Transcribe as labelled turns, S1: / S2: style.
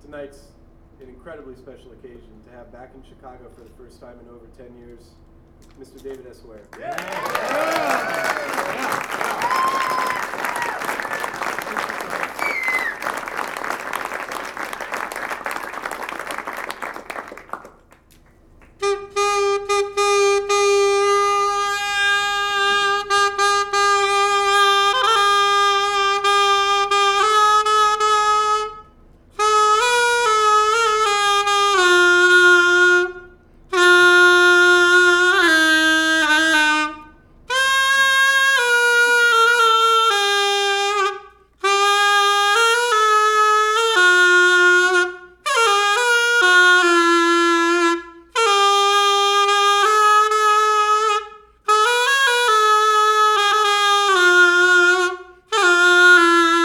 S1: tonight's an incredibly special occasion to have back in Chicago for the first time in over 10 years, Mr. David S. Ware.
S2: Yeah.